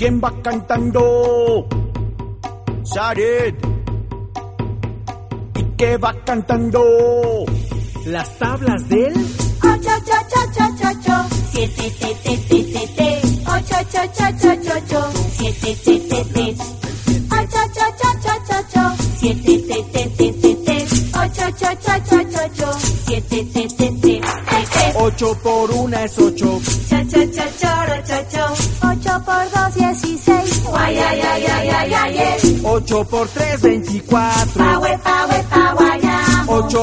¿Quién va cantando? Saret. ¿Y qué va cantando? Las tablas del 8, 8, 8, 8, 8. 7, te, te, te, te, te. 8, 8, 8, 8, 8. 7, te, te, te. 8, 8, 8, 8, 8. 7, te, te, te, te, te. 8, 8, 8, 8, 8. 7, te, te, te, te, te. 8 por 1 es 8. Cha, cha, cha, choro, cho, cho. 8 por 2, 16. Guay, ay, ay, ay, ay, ay, ay. 8 por 3, 24. Pa, we, pa, we, pa, guayamo. 8